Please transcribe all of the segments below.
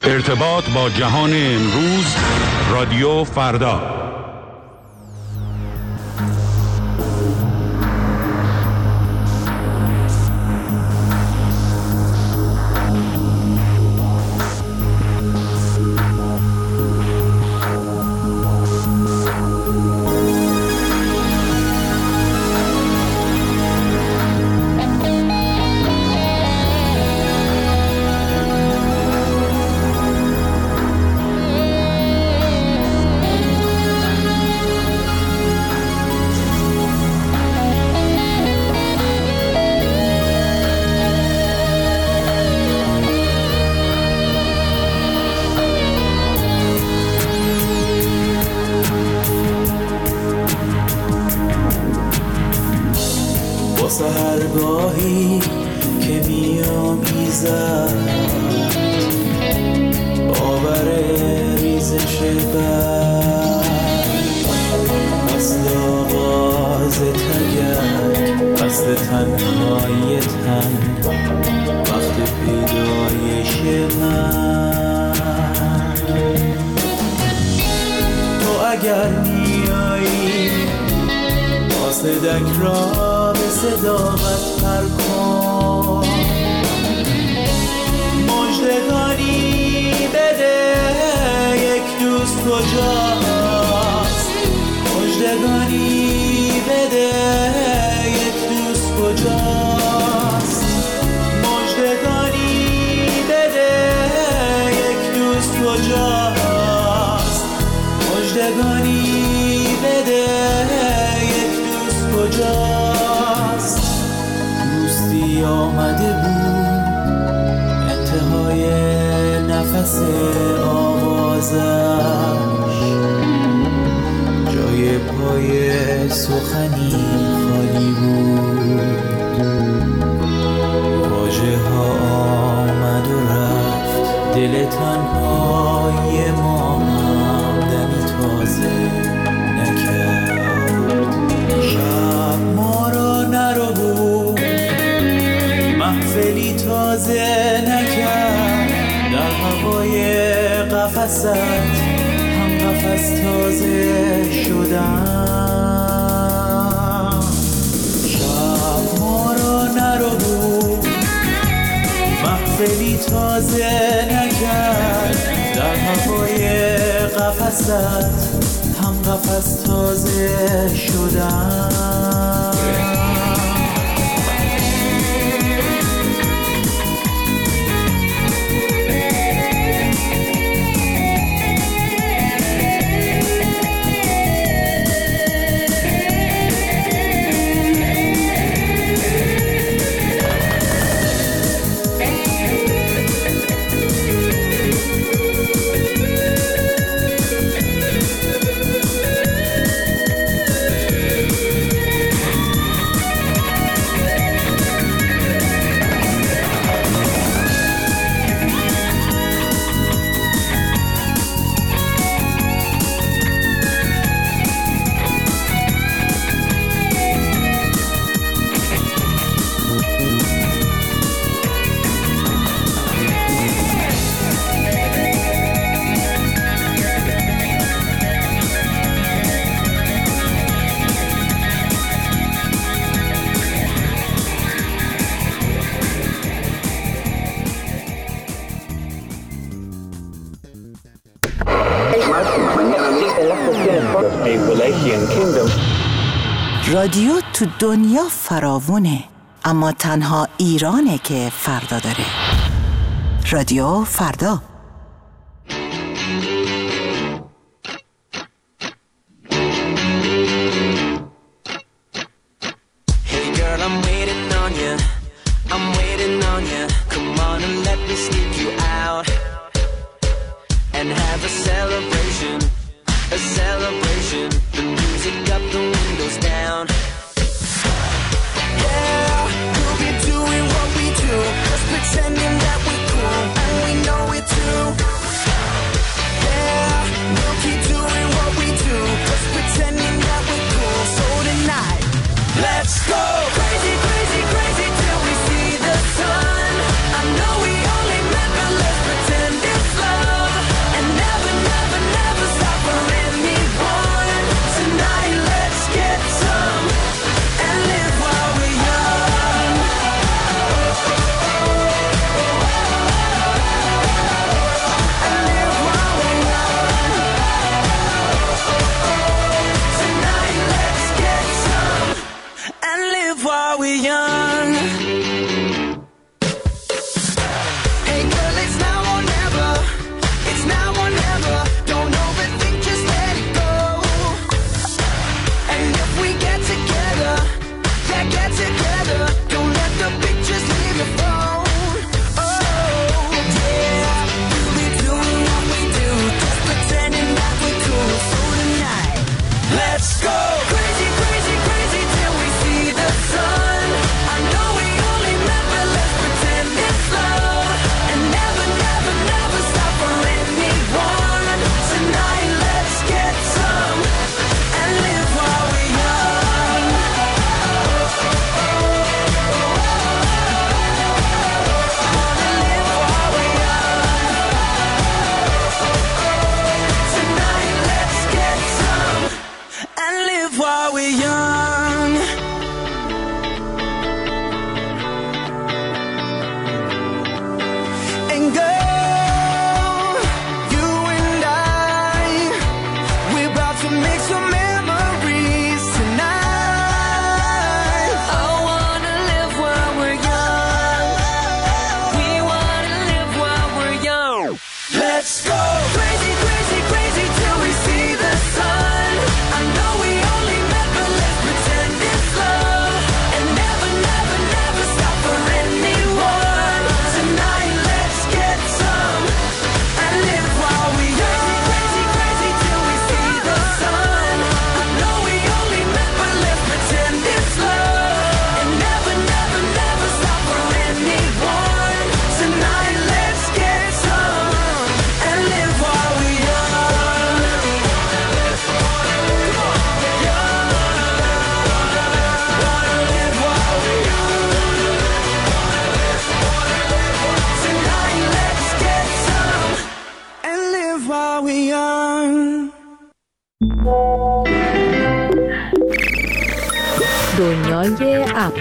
ارتباط با جهان امروز، رادیو فردا. سحرگاهی که می‌آمیزد باور ریزش برق، اصل آغاز تگرگ، اصل تنهای تن، وقت پیدایش من. تو اگر میایی صدک را به صداقت پر کن، مژدگانی بده یک دوست کجاست، مژدگانی بده یک دوست کجاست، مژدگانی بده یک دوست کجاست، مژدگانی بده کجاست. دوستی آمده بود انتهای نفس آوازش، جای پای سخنی خالی بود، واژه ها آمد و رفت، دل تنهای ما هم دمی تازه نکرد. شب ما را نرو بود، محفلی تازه نکرد، در هوای قفست هم قفس تازه شدم. شب ما را نرو بود، محفلی تازه نکرد، در هوای قفست هم قفس تازه شدم. رادیو تو دنیا فراوونه، اما تنها ایرانه که فردا داره. رادیو فردا. Pretending that we're cool and we know it too. pretend let's go. Crazy, crazy, crazy till we see the sun. I know we only met, but let's pretend it's love. And never, never, never stop for anyone. Tonight, let's get some and live while we young. Crazy, crazy, crazy till we see the sun. I know we only met, but let's pretend it's love. And never, never, never stop for anyone. Tonight, let's get some and live while we young. Live while we young. Tonight, let's get some and live while we young. دنیای اپ.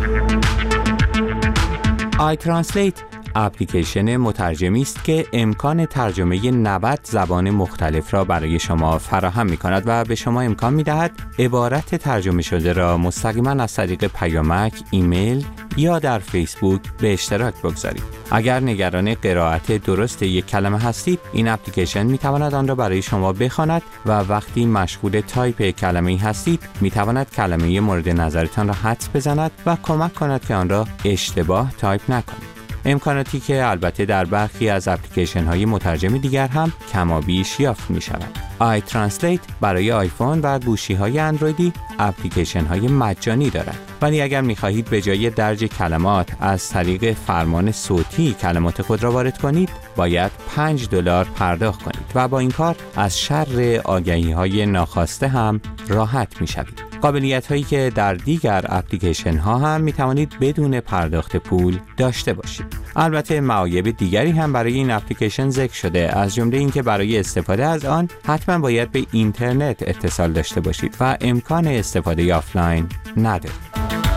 iTranslate اپلیکیشن مترجمی است که امکان ترجمه 90 زبان مختلف را برای شما فراهم می‌کند و به شما امکان می‌دهد عبارت ترجمه شده را مستقیما از طریق پیامک، ایمیل یا در فیسبوک به اشتراک بگذارید. اگر نگران قرائت درست یک کلمه هستید، این اپلیکیشن می‌تواند آن را برای شما بخواند و وقتی مشغول تایپ کلمه‌ای هستید، می‌تواند کلمه مورد نظرتان را حدس بزند و کمک کند که آن را اشتباه تایپ نکنید. امکاناتی که البته در برخی از اپلیکیشن‌های مترجم دیگر هم کمابیش یافت می‌شود. iTranslate برای آیفون و گوشی‌های اندرویدی اپلیکیشن‌های مجانی دارد. ولی اگر می‌خواهید به جای درج کلمات از طریق فرمان صوتی کلمات خود را وارد کنید، باید $5 پرداخت کنید و با این کار از شر آگهی‌های ناخواسته هم راحت می‌شوید. قابلیت‌هایی که در دیگر اپلیکیشن‌ها هم می‌توانید بدون پرداخت پول داشته باشید. البته معایب دیگری هم برای این اپلیکیشن ذکر شده، از جمله اینکه برای استفاده از آن حتما باید به اینترنت اتصال داشته باشید و امکان استفاده آفلاین ندارید.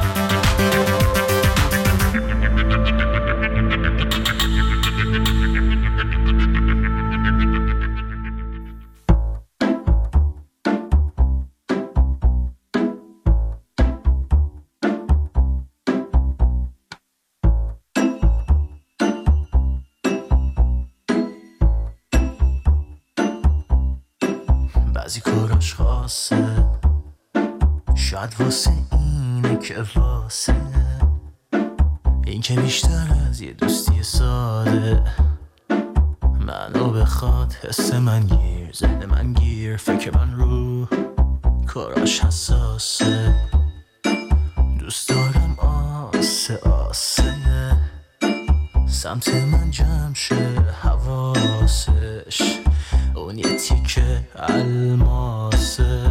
بعضی کاراش خاصه، شاید واسه اینه که واسه این که بیشتر از یه دوستی ساده منو بخواد، حس من گیر، ذهن من گیر، فکر من رو کاراش حساسه. دوست دارم آسه آسه سمت من جمع شه حواسش، اون یه تیکه الماسه.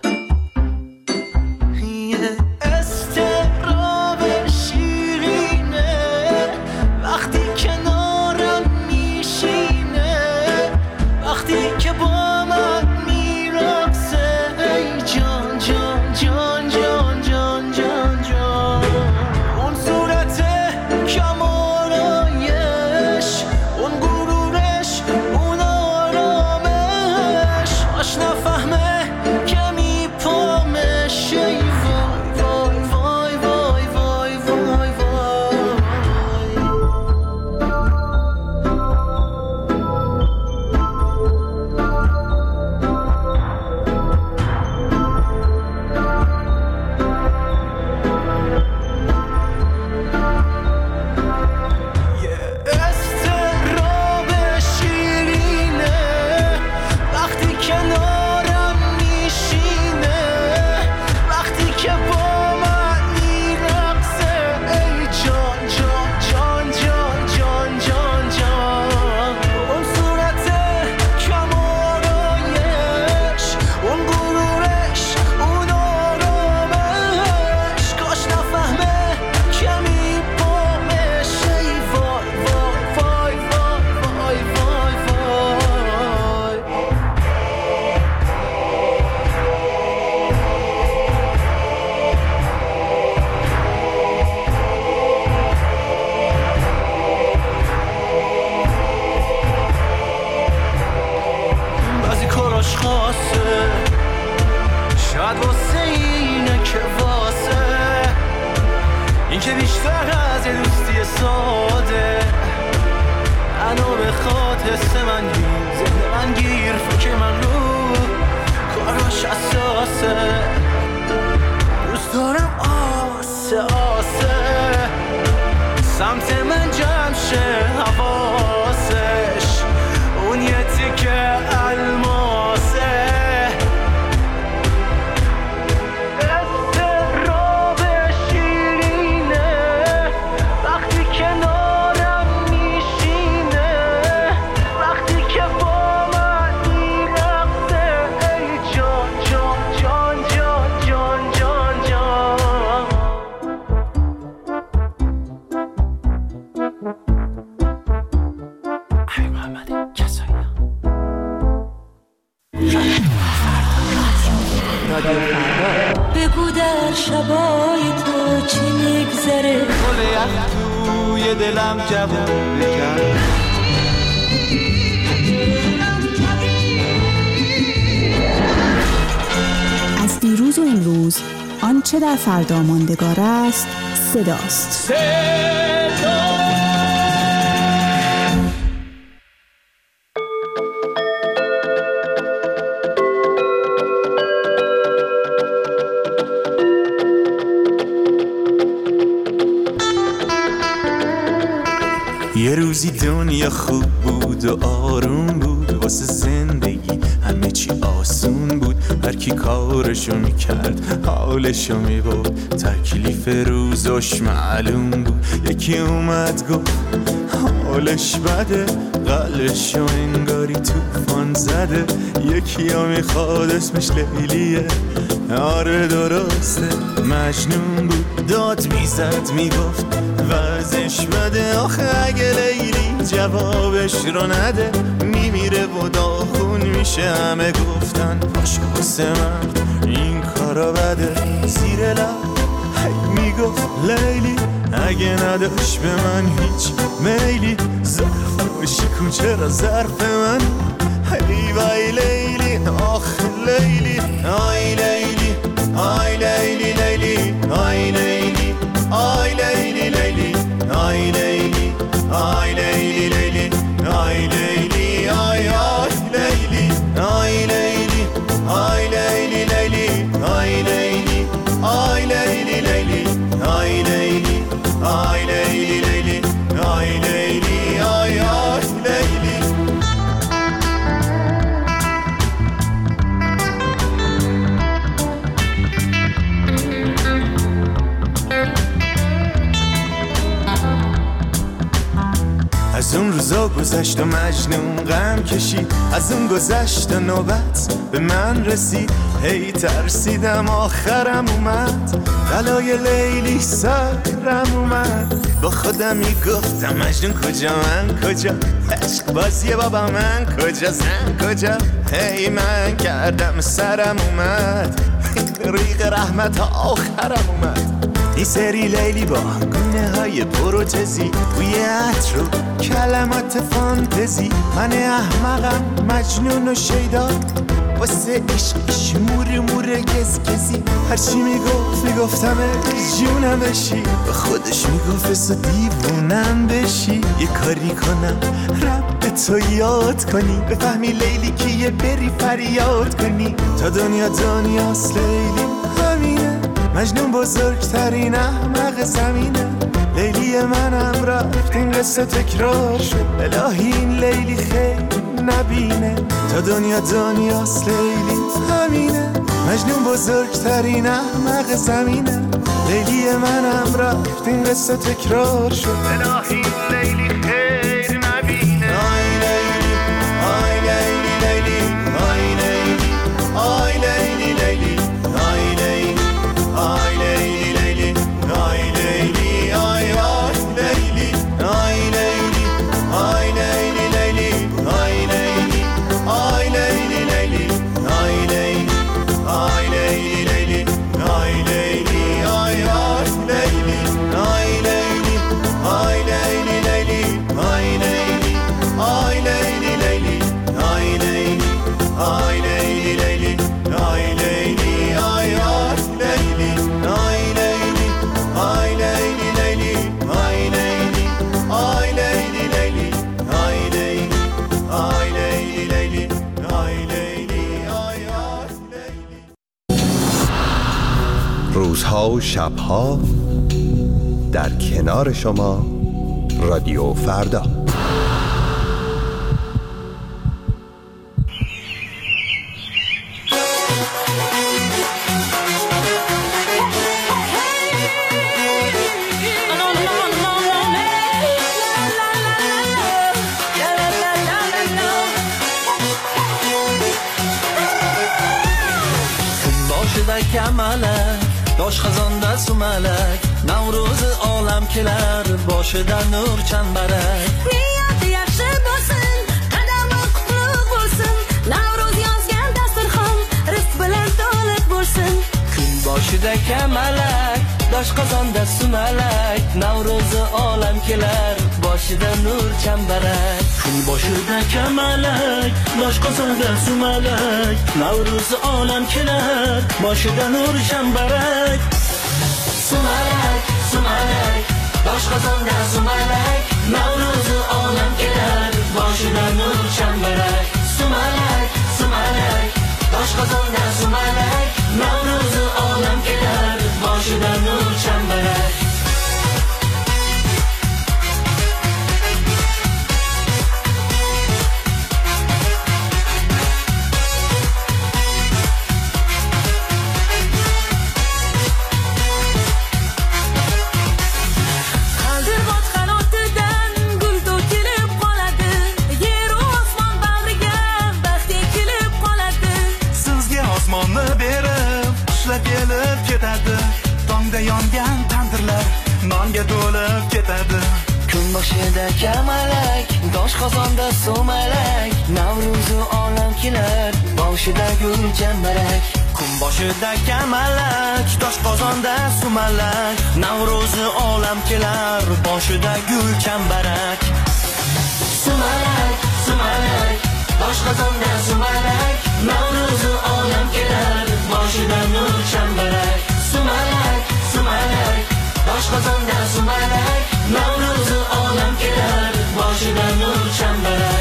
یه استراب شیرینه وقتی کنارم میشینه، وقتی که با من میرقصه. ای جان جان جان جان جان جان جان، اون صورت کمالایش، حس من گیر ذهن من گیر فکر من رو کاراش اساسه دوست دارم آسه آسه سمت من جمع شه حواسش اون یه تیکه الماسه استراب شیرینه وقتی کنارم میشینه وقتی که با من میرقصه ای جان جان جان جان جان جان جان ای محمد کسایی بگو در شبای تو چی میگذره گل یخ توی دلم جوون بکن از دیروز و امروز آنچه در فردا ماندگار است صداست. یه روزی دنیا خوب بود و آروم بود واسه زندگی همه چی آسون بود هر کی کارشو میکرد حالشو میبود تکلیف روزش معلوم بود یکی اومد گفت حالش بده قلبشو انگاری توفان زده یکی ها میخواد اسمش لیلیه آره درسته مجنون بود داد میزد میگفت وضعش بده آخه اگه لیلی جوابش رو نده میمیره و داغون میشه همه گفتن باشه واسه من این کارا بده زیر لب هی میگفت لیلی اگه نداشت به من هیچ میلی ظرفش کن چرا ظرف من هی وای لیلی آخ لیلی آی لیلی آی لیلی لیلی آی لیلی آی لیلی لیلی آی لیلی آی لیلی لیلی آی لیلی آی آی لیلی آی لیلی آی لیلی لیلی آی لیلی آی لیلی لیلی آی لیلی آی لیلی لیلی آی لیلی آی آی لیلی از اون روزا گذشت و مجنون غم کشید از اون گذشت و نوبت به من رسید هی ترسیدم آخرم اومد بلای لیلی سرم اومد با خودم میگفتم مجنون کجا من کجا عشق بازیه بابا من کجا زن کجا هی من کردم سرم اومد ریق رحمت آخرم اومد این سری لیلی با گونه های پروتزی بوی عطر و کلمات فانتزی من احمقم مجنون و شیدا واسه عشقش موره گزگزی هرچی میگفتم جونم بشی به خودش میگفت دیوونم بشی یه کاری کنم رب تو یاد کنی بفهمی لیلی کیه بری فریاد کنی تا دنیاست لیلی همینه مجنون بزرگترین احمق زمینه لیلی منم رفت این قصه تکرار شد الهی این لیلی خیلی نبینه تا دنیاست لیلی همینه مجنون بزرگترین احمق زمینه لیلی منم رفت این قصه تکرار شد الهی این لیلی خیلی نبینه آی لیلی آی لیلی لیلی آی لیلی آی لیلی لیلی آی لیلی آی لیلی لیلی آی لیلی آی آی لیلی آی لیلی آی لیلی لیلی آی لیلی آی لیلی لیلی آی لیلی آی لیلی لیلی آی لیلی آی آی لیلی آی لیلی آی لیلی لیلی روزها و شبها در کنار شما رادیو فردا. Dosh xazon dast malak Navro'z olam kelar boshida nur chambarak Niyat yaxshi bo'lsin qadami qutlug' bo'lsin Navro'z yozgan dasturxon rizq bilan to'liq bo'lsin kun boshida kamalak dosh xazonda sumalak Navro'z olam kelar boshida nur chambarak kun boshida kamalak dosh xazonda sumalak Navro'z olam kelar boshida nur chambarak Sumalak, sumalak, dosh xazonda sumalak Navro'z olam kelar boshida nur chambarak Sumalak, sumalak, dosh xazonda sumalak Navro'z olam kelar boshida nur chambarak kelib ketadi tongda yongan tandirlar nonga to'lib ketadi kun boshida kamalak dosh qozonda sumalak Navro'z olam kelar boshida gul chambarak kun boshida kamalak dosh qozonda sumalak Navro'z olam kelar boshida gul chambarak sumalak sumalak dosh qozonda sumalak Navro'z olam kelar boshida nur chambarak sumalak sumalak dosh qozonda sumalak Navro'z olam kelar boshida nur chambarak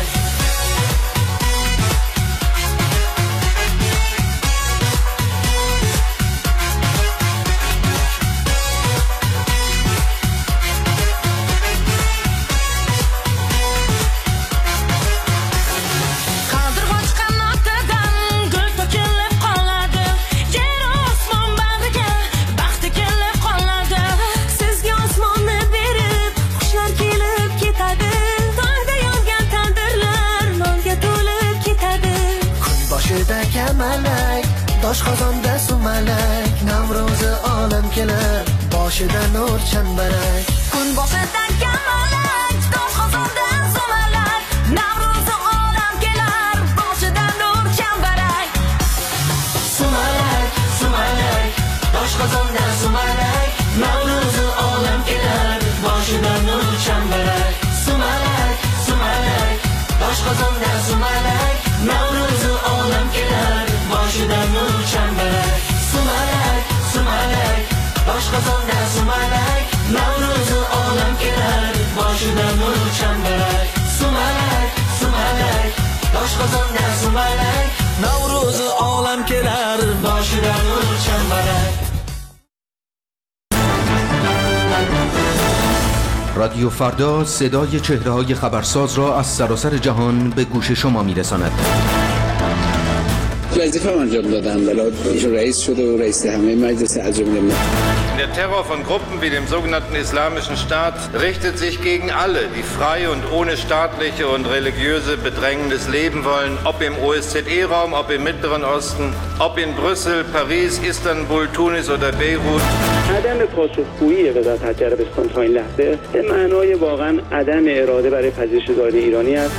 dosh qozonda sumalak Navro'z olam kelar boshida nur chambarak kun boshida kamalak dosh qozonda sumalak Navro'z olam kelar boshida nur chambarak sumalak sumalak dosh qozonda sumalak Navro'z olam kelar boshida nur chambarak sumalak sumalak dosh qozonda sumalak Navro'z olam kelar boshida nur chambarak sumalak sumalak dosh qozonda sumalak Navro'z olam kelar boshida nur chambarak sumalak sumalak dosh qozonda sumalak Navro'z olam kelar boshida nur chambarak رادیو فردا صدای چهره‌های خبرساز را از سراسر جهان به گوش شما می‌رساند. وظیفه انجام دادم ولی رئیس شده و رئیس همه مجلس عجم. Der Terror von Gruppen wie dem sogenannten Islamischen Staat richtet sich gegen alle, die frei und ohne staatliche und religiöse Bedrängnis leben wollen, ob im OSZE-Raum, ob im Mittleren Osten, ob in Brüssel, Paris, Istanbul, Tunis oder Beirut. عدم پاسخگویی وزارت حج عربستان تا این لحظه به معنای واقعا عدم اراده برای پذیرش زائران ایرانی است.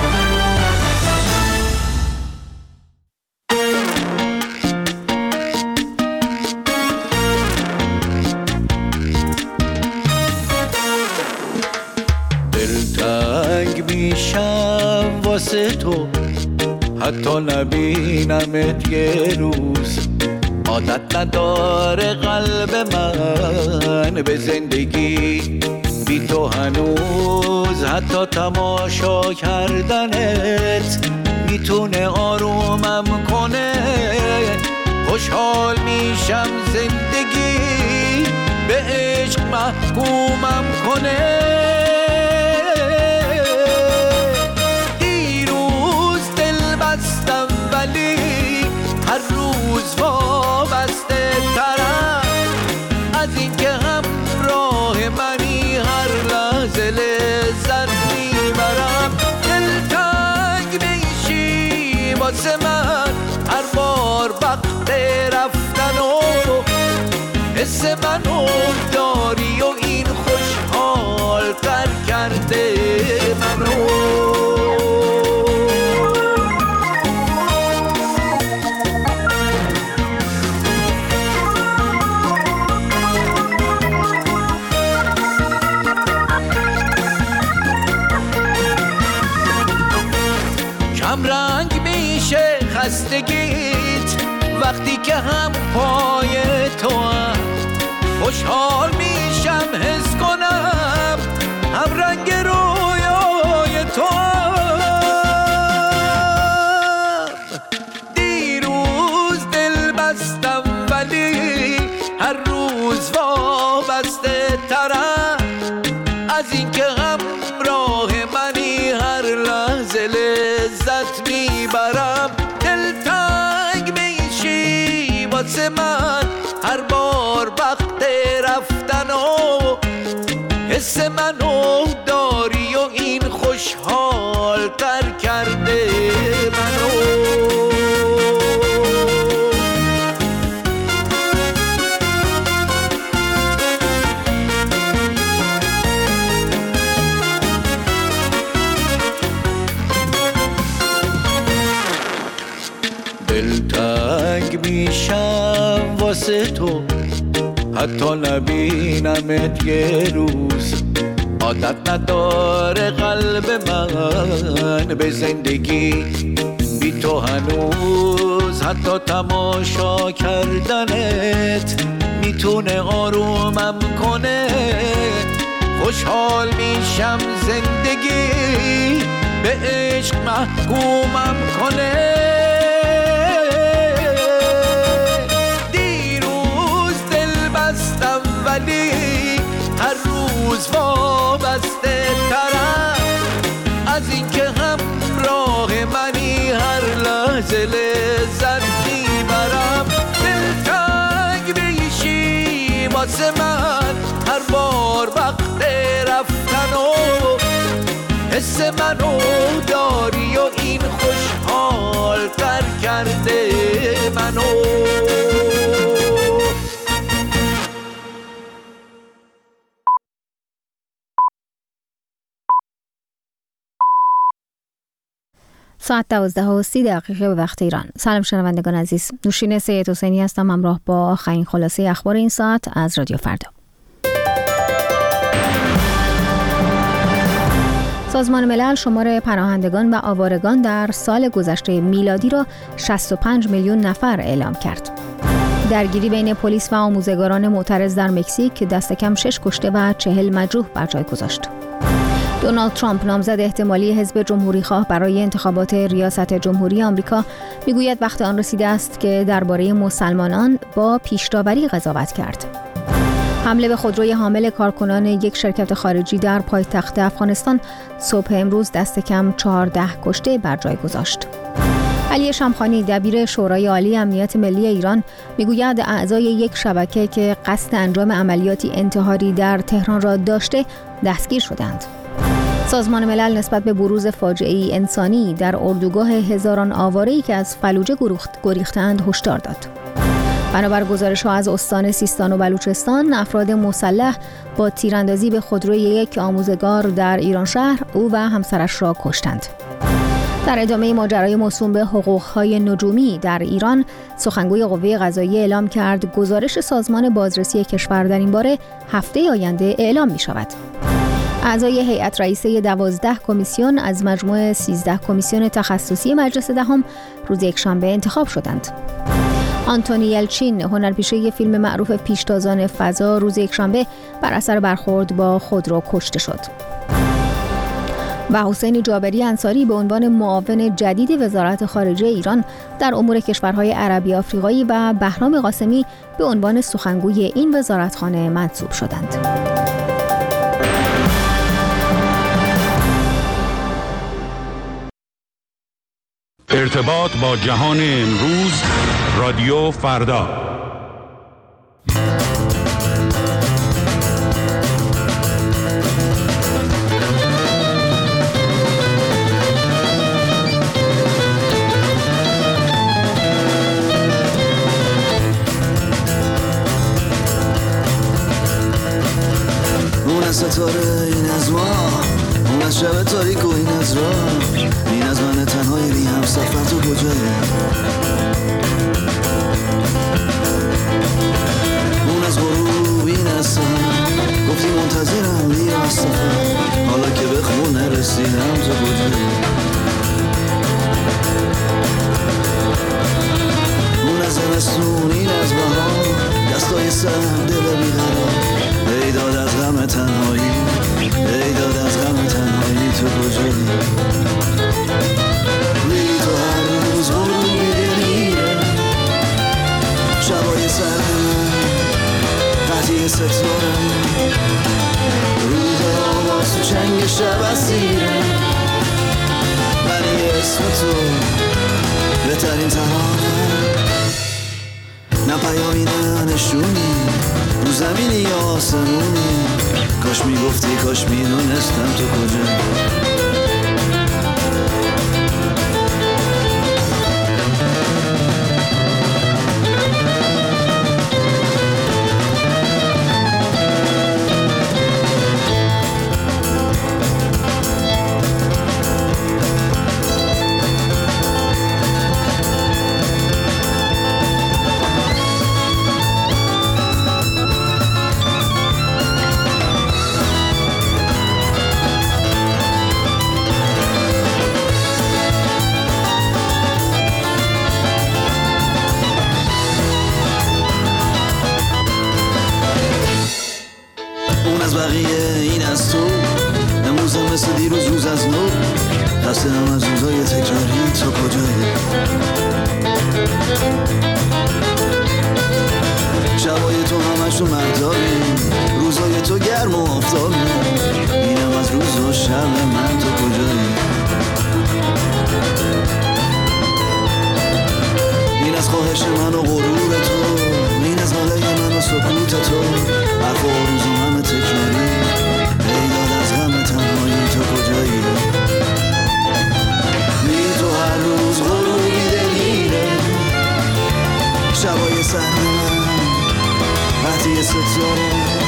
میشم واسه تو حتی نبینمت یه روز عادت نداره قلب من به زندگی بی تو هنوز حتی تماشا کردنت میتونه آرومم کنه خوشحال میشم زندگی محکومم کنه. دیروز دل بستم ولی هر روز وابسته ترم از این که همراه منی هر لحظه لذت میبرم. دلتنگ میشی واسه من هر بار وقت رفتن و حس منو داری و این خوشحال تر کرده منو. کم رنگ میشه خستگیت وقتی که هم پای تو هم. خوشحال میشم حس کنم هم رنگ رویای تو هم. دیروز دل بستم ولی هر روز وابسته ترم از این که همراه منی هر لحظه لذت میبرم. دلتنگ میشی واسه من هر بار وقت رفتن و حس منو داری و این خوشحال تر کرده منو. دلتنگ میشم واسه تو حتی نبینمت یه روز. عادت نداره قلب من به زندگی بی تو هنوز. حتی تماشا کردنت میتونه آرومم کنه. خوشحال میشم زندگی به عشق محکومم کنه. ولی هر روز وابسته ترم از این که همراه منی هر لحظه لذت میبرم. دلتنگ میشی واسه من هر بار وقت رفتن و حس منو داری و این خوشحال تر کرده منو. ساعت 12:30 به وقت ایران. سلام شنوندگان عزیز، نوشین سید حسینی هستم همراه با آخرین خلاصه اخبار این ساعت از رادیو فردا. سازمان ملل شمار پناهندگان و آوارگان در سال گذشته میلادی را 65 میلیون نفر اعلام کرد. درگیری بین پلیس و آموزگاران معترض در مکزیک دست کم 6 کشته و 40 مجروح بر جای گذاشت. دونالد ترامپ نامزد احتمالی حزب جمهوری‌خواه برای انتخابات ریاست جمهوری آمریکا میگوید وقت آن رسیده است که درباره مسلمانان با پیش‌داوری قضاوت کرد. حمله به خودروی حامل کارکنان یک شرکت خارجی در پایتخت افغانستان صبح امروز دست کم 14 کشته بر جای گذاشت. علی شمخانی دبیر شورای عالی امنیت ملی ایران میگوید اعضای یک شبکه که قصد انجام عملیاتی انتحاری در تهران را داشته دستگیر شدند. سازمان ملل نسبت به بروز فاجعه‌ای انسانی در اردوگاه هزاران آواره‌ای که از فلوجه گریختند هشدار داد. بنابر گزارش‌ها از استان سیستان و بلوچستان، افراد مسلح با تیراندازی به خودروی یک آموزگار در ایران شهر او و همسرش را کشتند. در ادامه ماجرای موسوم به حقوق‌های نجومی در ایران، سخنگوی قوه قضاییه اعلام کرد گزارش سازمان بازرسی کشور در این باره هفته آینده اعلام می‌شود. اعضای هیئت رئیسه 12 کمیسیون از مجموع 13 کمیسیون تخصصی مجلس دهم روز یکشنبه انتخاب شدند. آنتونی یلچین، هنرپیشه فیلم معروف پیشتازان فضا، روز یکشنبه بر اثر برخورد با خودرو کشته شد. و حسین جابری انصاری به عنوان معاون جدید وزارت خارجه ایران در امور کشورهای عربی آفریقایی و بهرام قاسمی به عنوان سخنگوی این وزارتخانه منصوب شدند. ارتباط با جهان امروز، رادیو فردا. اون از ستاره، این از ما، اون از شب تاریک و این از راه، این از من تنهای بی هم سفر تو کجایی؟ اون از غروب، این از سهر، گفتی منتظرم بیا از سفر، حالا که به خون نرسیدم تو کجایی؟ اون از زمستون، این از بهار، دستای سر، دل بیقرار، ای داد از غم تنهایی، ای داد از غم تنهایی تو کجایی؟ میری تو هر روز غروبی دلیره، شبای سر قطعی ستاره، روح آواز تو چنگ شب اسیره، من اسم تو بهترین ترانه، نه پیامی نه نشونی، رو زمینی یا آسمونی، کاش میگفتی کاش میدونستم تو کجایی. خسته‌ام از روزای تکراری تو کجایی؟ شبای تو همشون مرداری، روزای تو گرم و آفتابی، اینم از روز و شب من تو کجایی؟ این از خواهش من و غرور تو، این از ناله من و سکوت تو، حرف و روز و همه تکراری، ای داد از غم تنهایی تو کجایی؟ هر روز غروبی دلیره، شبای سر من وقتی ستاره،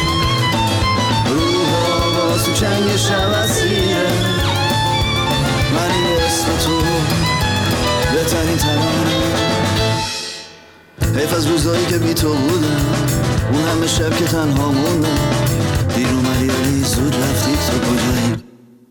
روح آواز تو چنگ شب اسیره، من این اسم تو بهترین ترانه، حیف از روزایی که بی تو بودم، اون همه شب که تنها موندم، دیر اومدی ولی زود رفتی تو کجایی؟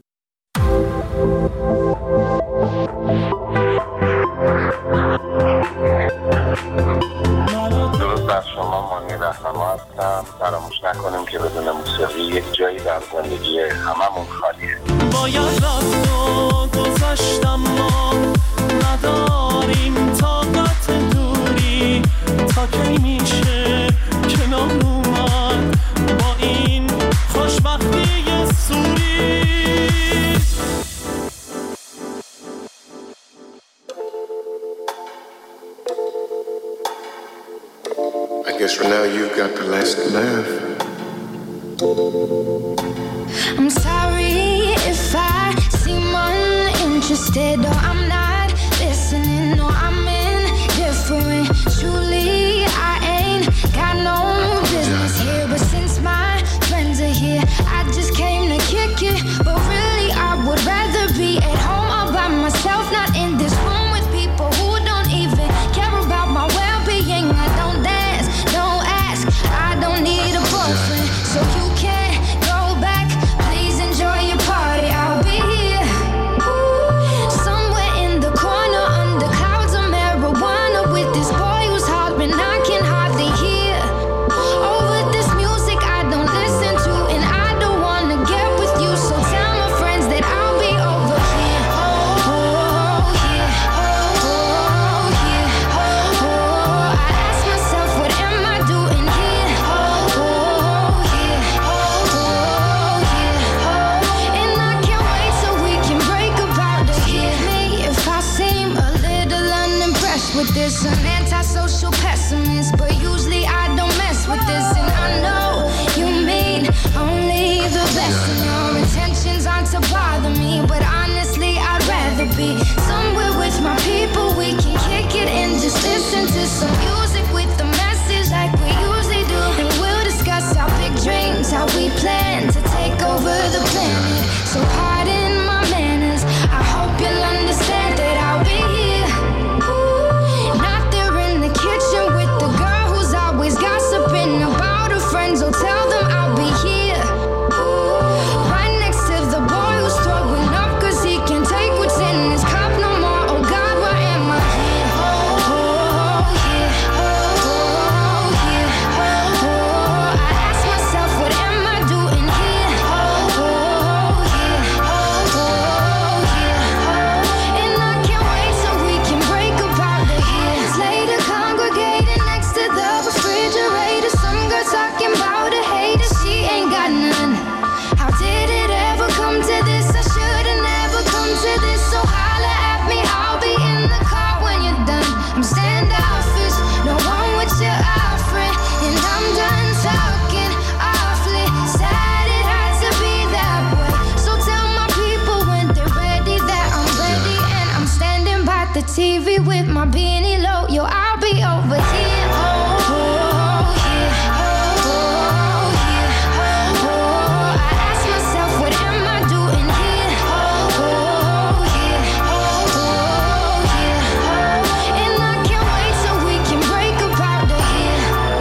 درود بر شما، مانی رهنما هستم. فراموش نکنیم که بدون موسیقی یک جایی در زندگی هممون خالیه. باید رفت و گذشتم، ما نداریم طاقت دوری، تا کی میشه کنار اومد با این خوشبختی سوری. I guess for now you've got the last laugh. I'm sorry if I seem uninterested or I'm not listening or I'm indifferent. Truly, I ain't got no business here, but since my friends are here, I just came to kick it. But really, I would rather be at home all by myself, not in this room with people who don't even care about my well-being. I don't dance, don't ask, I don't need a boyfriend, so you can't go back. Please enjoy your party, I'll be here somewhere just an antisocial pessimist, but usually I don't mess with this, and I know you mean only the best. And your intentions aren't to bother me, but honestly I'd rather be somewhere with my people. We can kick it and just listen to some music with the message like we usually do, and we'll discuss our big dreams, how we plan to take over the planet. So pardon my manners, I hope you'll understand that I'll be here. Not there in the kitchen with the girl who's always gossiping about her friends. Oh, tell them I'll be here. Right next to the boy who's throwing up cause he can't take what's in his cup no more. Oh God, why am I here? Oh yeah, oh yeah, oh. I ask myself, what am I doing here? Oh yeah, oh yeah, and I can't wait so we can break up out of here. Later congregating next to the refrigerator, some girl talking about a hater, she ain't got none. How did it ever come to this? I should've never come to this. So holla at me, I'll be in the car when you're done. I'm standoffish, no one with your offering, and I'm done talking awfully. Sad it had to be that way. So tell my people when they're ready that I'm ready, and I'm standing by the TV with my beanie low. Yo, I'll be over here. Oh yeah, oh yeah, oh. I ask myself, what am I doing here? Oh yeah, oh yeah, and I can't wait so we can break up out of here.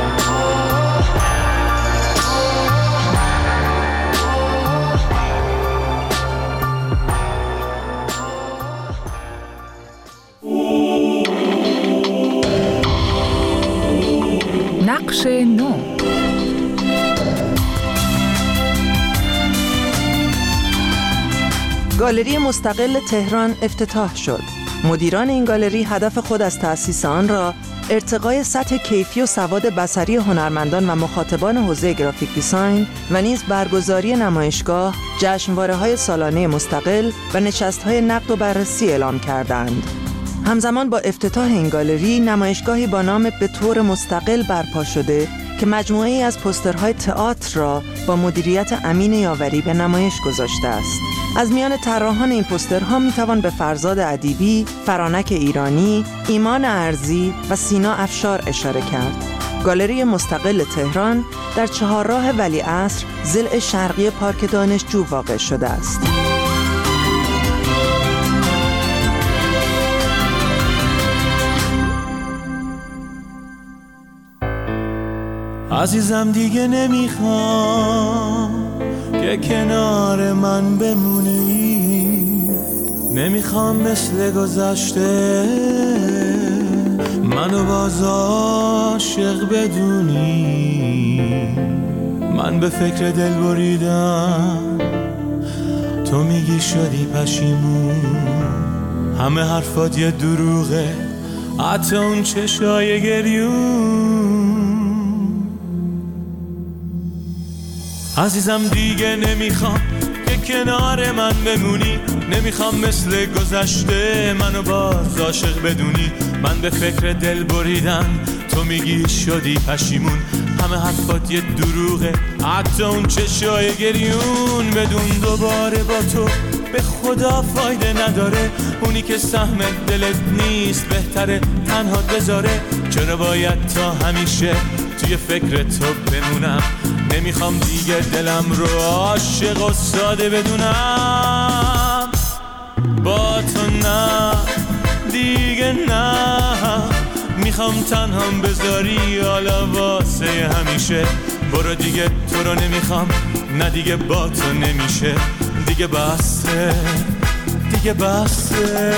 نقش نو. گالری مستقل تهران افتتاح شد. مدیران این گالری هدف خود از تأسیس آن را ارتقای سطح کیفی و سواد بصری هنرمندان و مخاطبان حوزه گرافیک دیزاین و نیز برگزاری نمایشگاه، جشنواره‌های سالانه مستقل و نشست‌های نقد و بررسی اعلام کردند. همزمان با افتتاح این گالری، نمایشگاهی با نام به طور مستقل برپا شده که مجموعه‌ای از پوسترهای تئاتر را با مدیریت امین یاوری به نمایش گذاشته است. از میان طراحان این پوسترها میتوان به فرزاد ادیبی، فرانک ایرانی، ایمان ارزی و سینا افشار اشاره کرد. گالری مستقل تهران در چهارراه ولیعصر ضلع شرقی پارک دانشجو واقع شده است. عزیزم دیگه نمیخوام که کنار من بمونی، نمیخوام مثل گذشته منو باز عاشق بدونی. من به فکر دل بریدم، تو میگی شدی پشیمون، همه حرفات یه دروغه، حتی اون چشای گریون. عزیزم دیگه نمیخوام که کنار من بمونی، نمیخوام مثل گذشته منو باز عاشق بدونی. من به فکر دل بریدم، تو میگی شدی پشیمون، همه حرفات یه دروغه، حتی اون چشای گریون. بدون دوباره با تو به خدا فایده نداره، اونی که سهم دلت نیست بهتره تنها بذاره. چرا باید تا همیشه توی فکر تو بمونم؟ نمیخوام دیگه دلم رو عاشق و ساده بدونم. با تو نه دیگه نه، میخوام تنهام بذاری حالا واسه همیشه. برو دیگه تو رو نمیخوام، نه دیگه با تو نمیشه، دیگه بسه، دیگه بسه.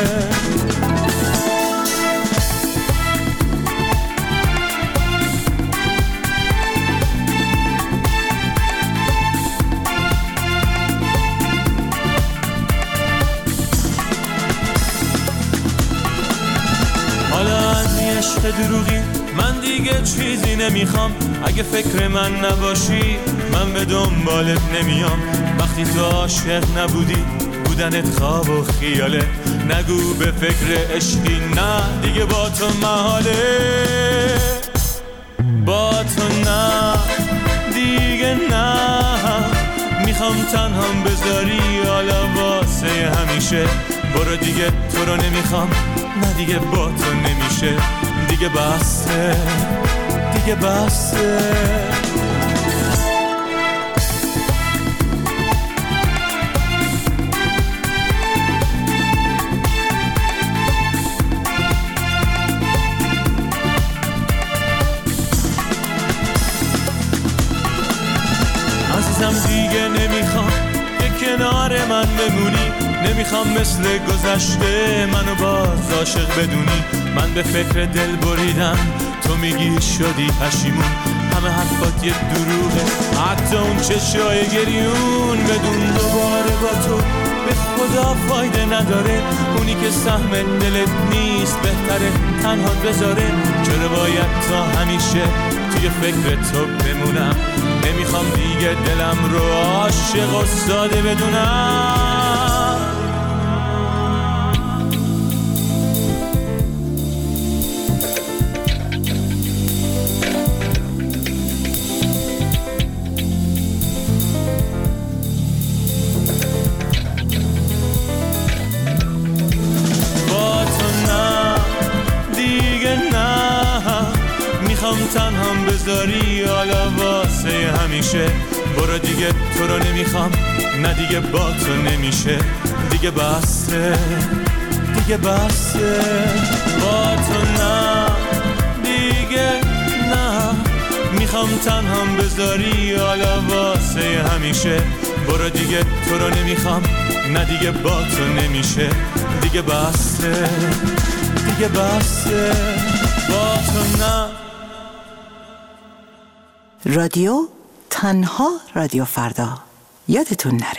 عشق دروغی من دیگه چیزی نمیخوام. اگه فکر من نباشی من به دنبالت نمیام. وقتی تو عاشق نبودی بودنت خواب و خیاله، نگو به فکر عشقی نه دیگه با تو محاله، با تو نه دیگه نه، میخوام تنهام بذاری حالا واسه همیشه، برو دیگه تو رو نمیخوام، نه دیگه با تو نمیشه، دیگه بسه دیگه بسه. عزیزم دیگه نمیخوام که کنار من بمونی، نمیخوام مثل گذشته منو باز عاشق بدونی، من به فکر دل بریدم تو میگی شدی پشیمون، همه حرفات یه دروغه، حتی اون چشای گریون، بدون دوباره با تو به خدا فایده نداره، اونی که سهم دلت نیست بهتره تنها بذاره، چرا باید تا همیشه توی فکر تو بمونم، نمیخوام دیگه دلم رو عاشق و ساده بدونم. با تو نه دیگه نه، میخوام تنهام بذاری حالا واسه همیشه، برو دیگه تو رو نمیخوام، نه دیگه با تو نمیشه، دیگه بسه دیگه بسه. با تو نه دیگه نه، میخوام تنهام بذاری حالا واسه همیشه، برو دیگه تو رو نمیخوام، نه دیگه با تو نمیشه، دیگه بسه دیگه بسه. با تو نه. رادیو تنها رادیو فردا، یادتون نره.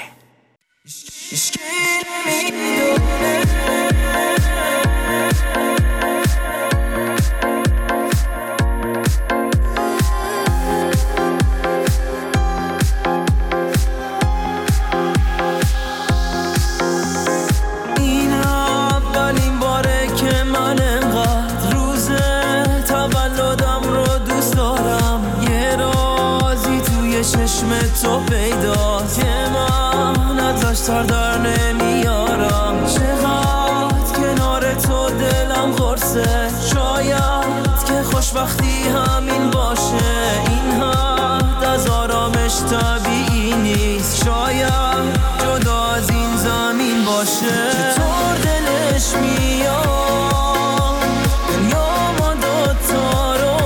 این اولین باره که من انقدر روز تولدم رو دوست دارم، یه رازی توی چشم تو پیداست که من ازش سر در نمیارم، چقدر کنار تو دلم قرصه، شاید که خوشبختی همین باشه، این حد از آرامش طبیعی نیست، شاید جدا از این زمین باشه، چطور دلش میاد دنیا ما دوتا رو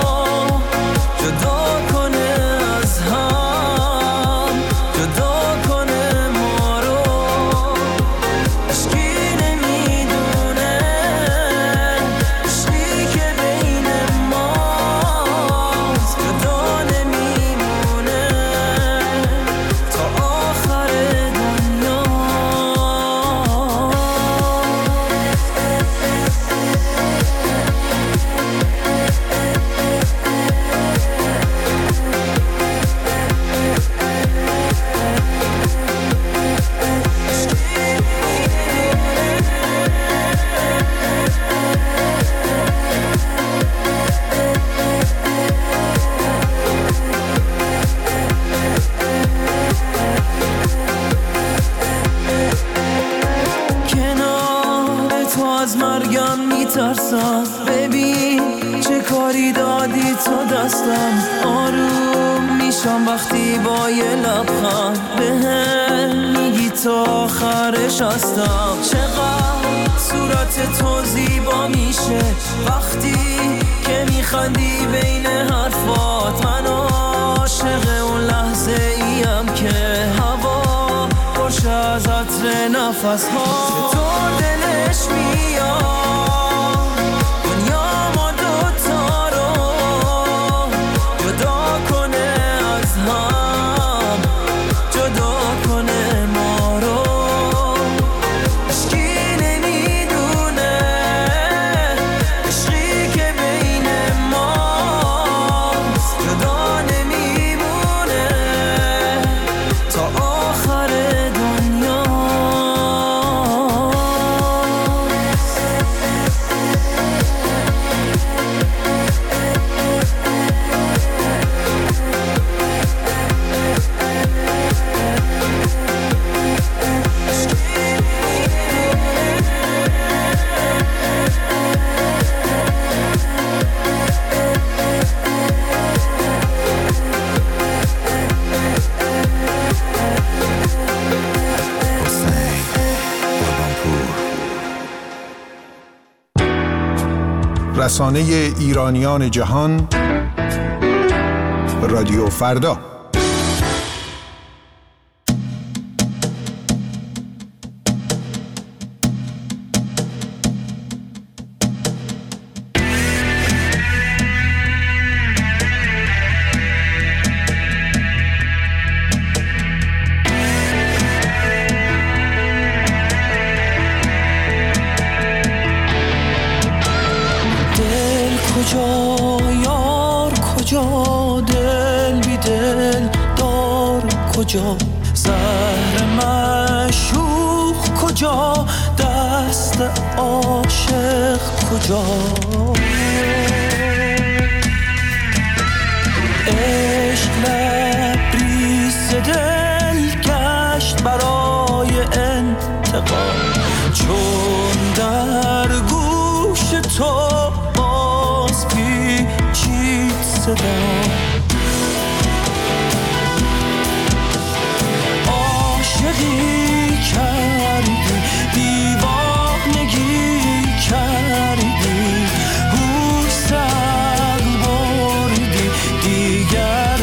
جدا کنه از هم، جدا کنه ما رو، عشقی نمیدونه عشقی که بین ماست، جدا نمیمونه تا آخر دنیا. کنار تو از مرگم میترسم، ببین چه کاری دادی تو دستم، آروم میشم وقتی با یه لبخند بهم میگی تا آخرش هستم، چقدر صورت تو زیبا میشه وقتی که میخندی بین حرفات، من عاشق اون لحظه ایم که هوا خوش از عطر نفس ها، چطور دلش میاد دنیا ما دوتا رو جدا کنه از هم، جدا کنه ما رو، عشقی نمیدونه عشقی که بین ماست، جدا نمیمونه تا آخر دنیا. رسانه ایرانیان جهان، رادیو فردا. کجا زهر معشوق کجا دست عاشق کجا عشق لبریز دل گشت برای انتقام چون در گوش تو باز پیچید صدا عاشقی کردی دیوانگی کردی هوس عقل بردی دیگر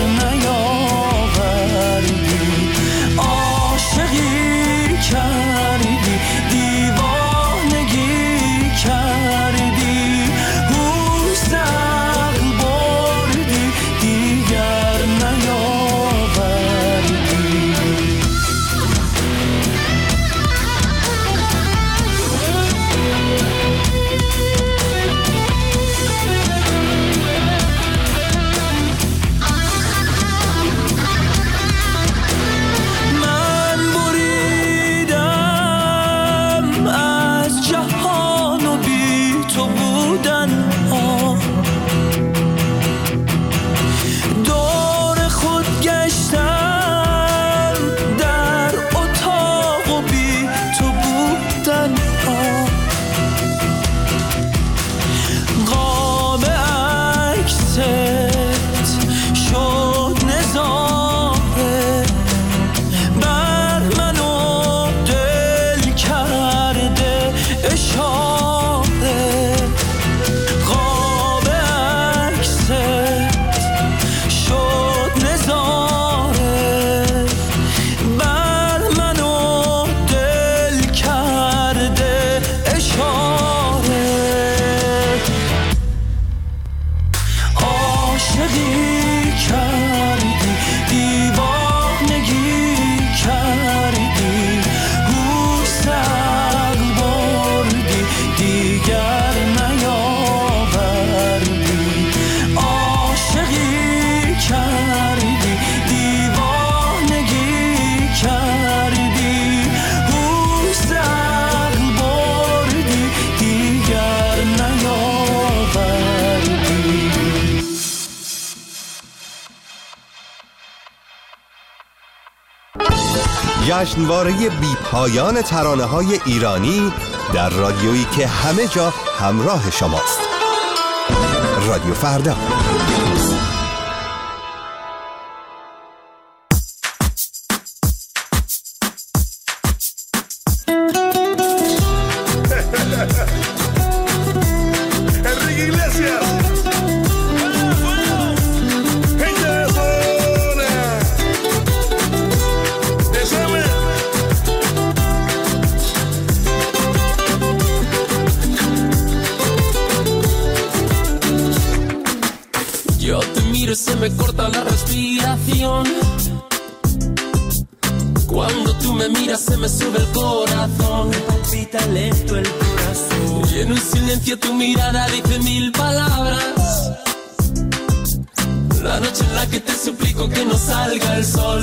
نیاوردی عاشقی کردی دیوانگی کردی هوس عقل بردی دیگر نیاوردی جشنواره بی پایان ترانه‌های ایرانی در رادیویی که همه جا همراه شماست. رادیو فردا. Se me corta la respiración. Cuando tú me miras se me sube el corazón. Me palpita lento el corazón. Y en un silencio tu mirada dice mil palabras. La noche en la que te suplico que no salga el sol.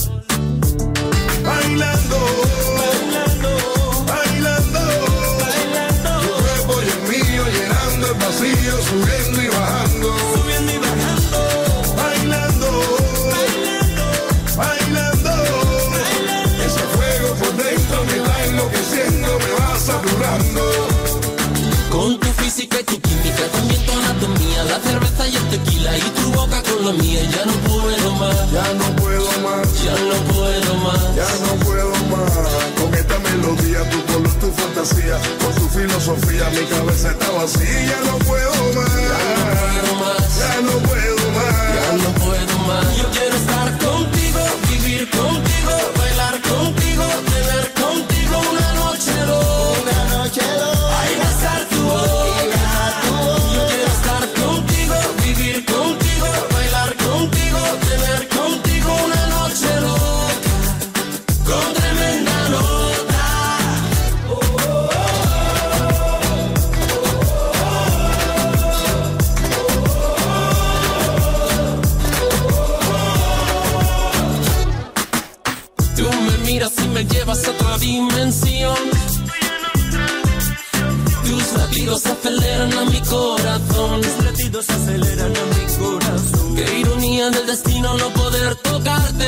Bailando, bailando, bailando, bailando. Tu cuerpo y el mío llenando el vacío, subiendo y bajando. Subiendo y bajando. Bailando, bailando, bailando, bailando. Ese fuego por dentro me va enloqueciendo, me va saturando. Con tu física y tu química, también tu anatomía, la cerveza y el tequila y tu boca con la mía. Ya no puedo más, ya no puedo más, ya no puedo más, ya no puedo más. Con esta melodía, tu color, tu fantasía, con tu filosofía, mi cabeza está vacía, ya no puedo más. Ya no puedo más. Ya no puedo más. Yo quiero estar contigo, vivir contigo, bailar contigo, tener contigo una noche loca. Ay, besar tu boca. Yo quiero estar contigo, vivir contigo, bailar contigo, tener contigo una noche loca. Con tremenda nota. Tú me miras y me llevas a otra dimensión. Tus latidos aceleran a mi corazón. Tus latidos aceleran a mi corazón. Qué ironía del destino no poder tocarte,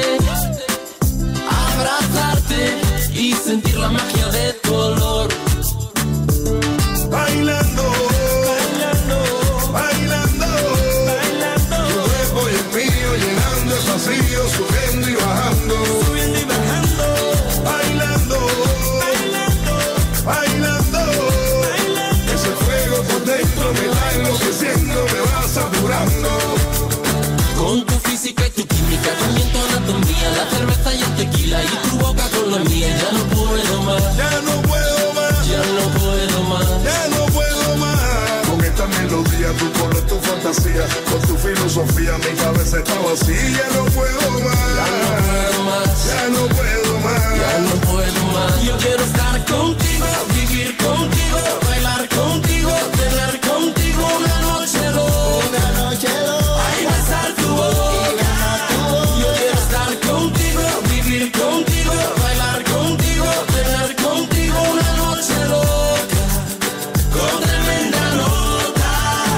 abrazarte y sentir la magia de tu olor. Bailando, bailando, bailando, bailando. Tu cuerpo y el mío llenando el vacío, subiendo y bajando. Subiendo y bajando. Bailando, bailando, bailando, bailando. Ese fuego por dentro me va enloqueciendo, me va saturando. Con tu física y tu química, también tu anatomía, la cerveza y el tequila y tu boca con la mía. Ya no puedo más. Ya no puedo más. Ya no puedo más. Ya no puedo más. Con esta melodía, tu color, tu fantasía, con tu filosofía, mi cabeza está vacía. Ya no puedo más. Ya no puedo más. Ya no puedo más. Ya no puedo más. Yo quiero estar contigo, vivir contigo, bailar contigo, tener contigo una noche loca. Ay, besar tu boca. Yo quiero estar contigo, vivir contigo, bailar contigo, tener contigo una noche loca. Con tremenda nota.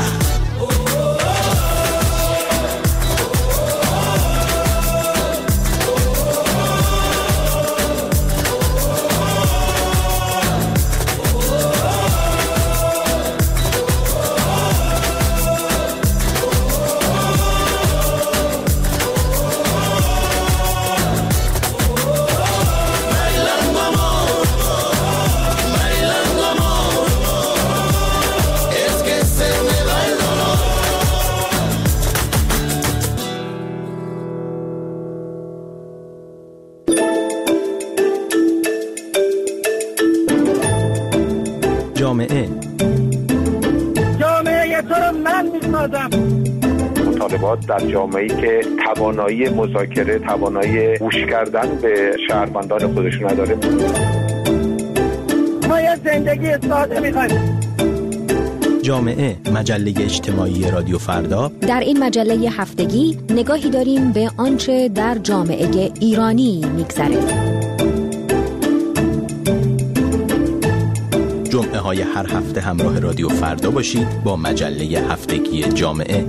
Bailando amor, bailando amor, es que se me va el dolor. جامعه جامعه تو رو من میسازم. مطالبات در جامعه‌ای که توانایی مذاکره، توانایی گوش کردن به شهروندان خودش نداره. ما یه زندگی ساده میخوایم. جامعه مجله اجتماعی رادیو فردا. در این مجله هفتگی نگاهی داریم به آنچه در جامعه ایرانی میگذره. جمعه های هر هفته همراه رادیو فردا باشید با مجله هفتگی جامعه.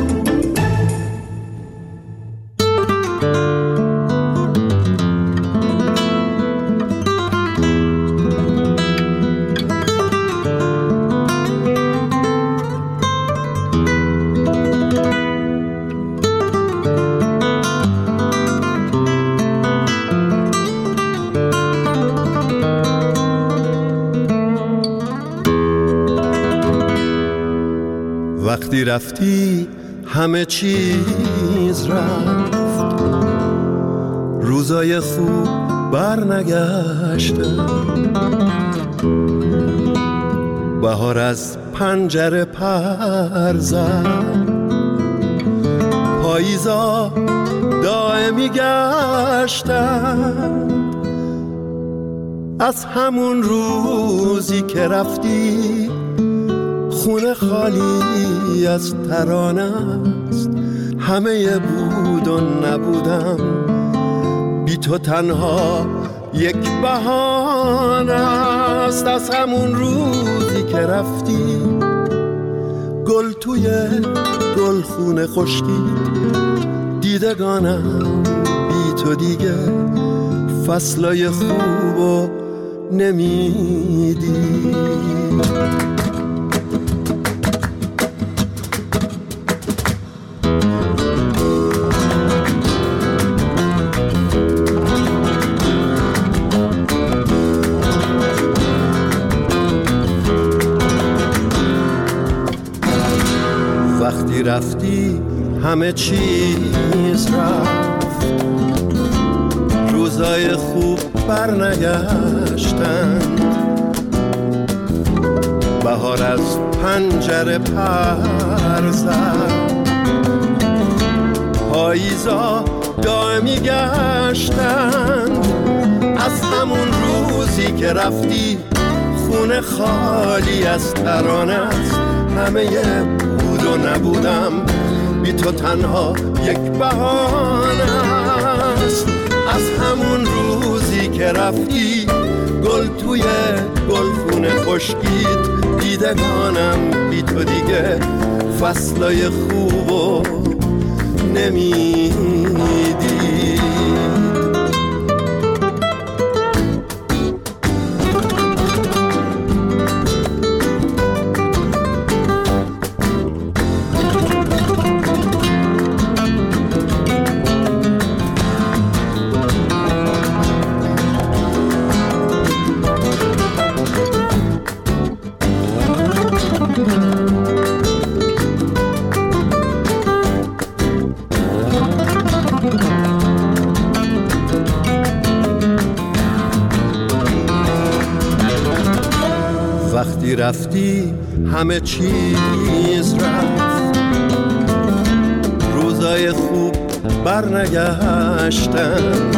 وقتی رفتی همه چیز رفت، روزای خوب برنگشتن، بهار از پنجره پر زد، پاییزا دائمی گشتن. از همون روزی که رفتی خونه خالی از ترانه است، همه بود و نبودم، بی تو تنها یک بهانه است. از همون روزی که رفتی گل توی گلخونه خشکید، دیدگانم بی تو دیگه فصلای خوبو نمیدید. وقتی رفتی همه چیز رفت، روزای خوب برنگشتند، بهار از پنجره پر زد، پاییزا دائمی گشتند. از همون روزی که رفتی خونه خالی از ترانه است، همه بود و نبودم بی تو تنها یک بهانه است. از همون روزی که رفتی گل توی گلخونه خشکید، دیدگانم بی تو دیگه فصلای خوبو نمیدید. وقتی رفتی همه چیز رفت، روزای خوب برنگشتند،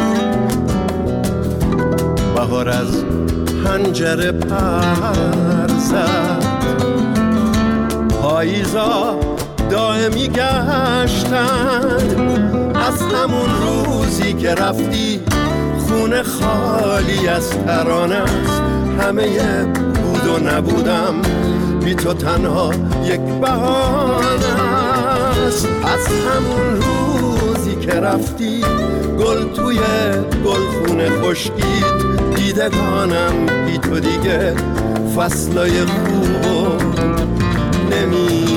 بهار از پنجره پر زد، پاییزا دائمی گشتند. از همون روزی که رفتی خونه خالی از ترانه است، همه بود و نبودم بی تو تنها یک بهانه است. از همون روزی که رفتی گل توی گلخونه خشکید، دیدگانم بی تو دیگه فصلای خوبو نمیدید.